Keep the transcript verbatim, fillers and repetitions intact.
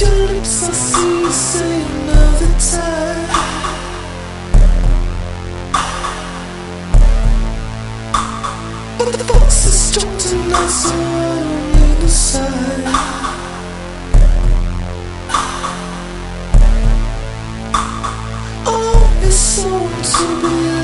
your lips, I see you say another time. But the fox is strong tonight, so I don't need to sigh. Oh, it's so to be